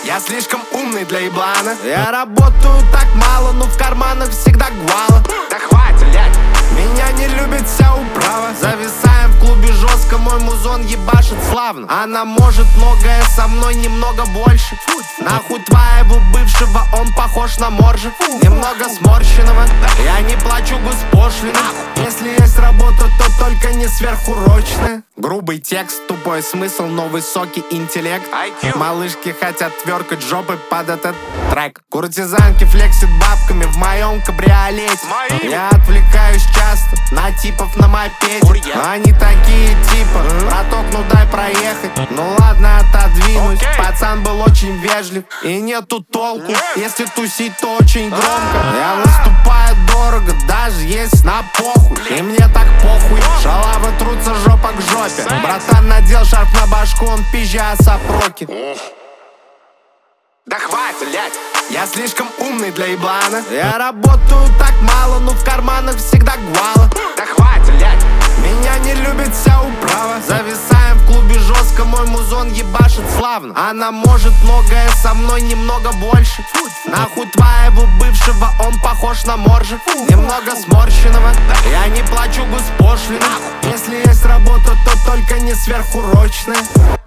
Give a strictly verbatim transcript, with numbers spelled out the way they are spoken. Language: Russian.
Я слишком умный для еблана. Я работаю так мало, но в карманах всегда гвала. Да хватит, блядь. Меня не любит вся управа. Зависаем в клубе жестко, мой музон ебашит славно. Она может многое со мной, немного больше. Нахуй твоего бывшего, он похож на моржа. Немного сморщенного, я не плачу госпошлину. Если есть работа, то только не сверхурочная. Грубый текст, тупой смысл, но высокий интеллект. Малышки хотят тверкать жопы под этот трек. Куртизанки флексит бабками в моем кабриолете. Я отвлекаюсь часто на типов на мопеде. Они такие типа, браток, ну дай проехать. Ну ладно, отодвинусь. Пацан был очень вежлив, и нету толку, если тусить, то очень громко. Я выступаю дорого, даже есть на похуй. И мне так похуй, шалавы трутся жопа к жопе. Братан надел шарф на башку, он пизжа сопроки. Да хватит, блядь. Я слишком умный для еблана. Я работаю так мало, но в карманах всегда гвала. Да хватит, блядь. Меня не любит вся управа. Зависаем в клубе жестко, мой музон ебашит славно. Она может многое со мной, немного больше. Нахуй твоего бывшего, он похож на моржа. Немного сморщенного, я не плачу госпошлину. Если есть работа, то только не сверхурочная.